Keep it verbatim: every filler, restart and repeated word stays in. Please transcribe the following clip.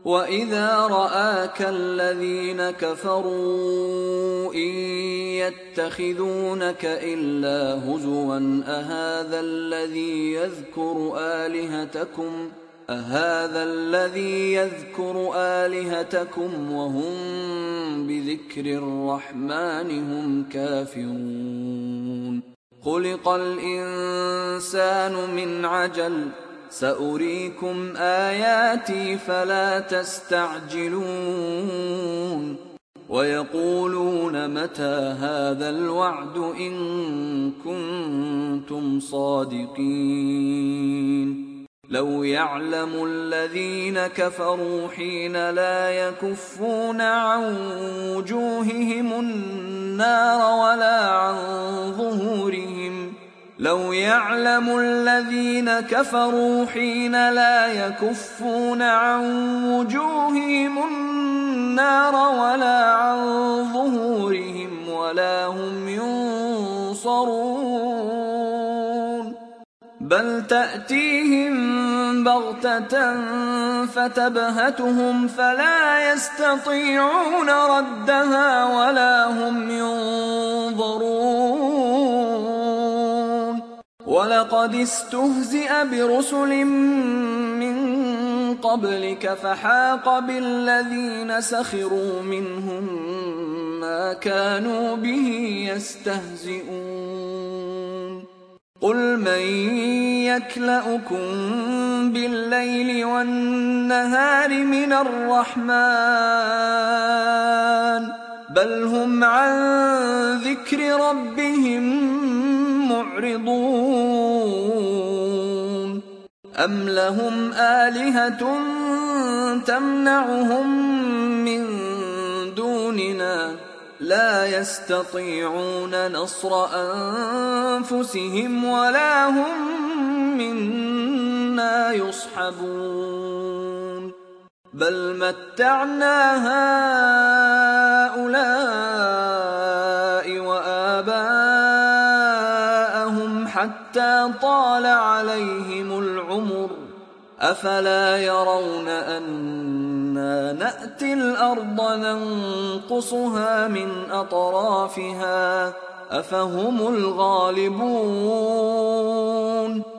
وَإِذَا رَآكَ الَّذِينَ كَفَرُوا إِن يَتَّخِذُونَكَ إِلَّا هُزُوًا أَهَٰذَا الَّذِي يَذْكُرُ آلِهَتَكُمْ أَهَٰذَا الَّذِي يَذْكُرُ آلِهَتَكُمْ وَهُم بِذِكْرِ الرَّحْمَٰنِ هُمْ كَافِرُونَ خُلِقَ الْإِنسَانُ مِنْ عَجَلٍ سَأُرِيكُمْ آيَاتِي فَلَا تَسْتَعْجِلُونِ وَيَقُولُونَ مَتَىٰ هَٰذَا الْوَعْدُ إِن كُنتُمْ صَادِقِينَ لَوْ يَعْلَمُ الَّذِينَ كَفَرُوا حِينَ لَا يَكُفُّونَ عَن وُجُوهِهِمُ النَّارَ وَلَا عَن ظُهُورِهِمْ لو يعلم الذين كفروا حين لا يكفون عن وجوههم النار ولا عن ظهورهم ولا هم ينصرون بل تأتيهم بغتة فتبهتهم فلا يستطيعون ردها ولا هم ينظرون وَلَقَدِ اسْتُهْزِئَ بِرُسُلٍ مِّن قَبْلِكَ فَحَاقَ بِالَّذِينَ سَخِرُوا مِنْهُم مَّا كَانُوا بِهِ يَسْتَهْزِئُونَ قُلْ مَن يَكْلَؤُكُم بِاللَّيْلِ وَالنَّهَارِ مِنَ الرَّحْمَٰنِ بَلْ هُمْ عَن ذِكْرِ رَبِّهِم مُّعْرِضُونَ أَمْ لَهُمْ آلِهَةٌ تَمْنَعُهُم مِّن دُونِنَا لَا يَسْتَطِيعُونَ نَصْرَ أَنفُسِهِمْ وَلَا هُم مِّنَّا يُصْحَبُونَ بَلْ مَتَّعْنَا هَٰؤُلَاءِ وَآبَاءَهُمْ حَتَّىٰ طَالَ عَلَيْهِمُ الْعُمُرُ أَفَلَا يَرَوْنَ أَنَّا نَأْتِي الْأَرْضَ نَنقُصُهَا مِنْ أَطْرَافِهَا أَفَهُمُ الْغَالِبُونَ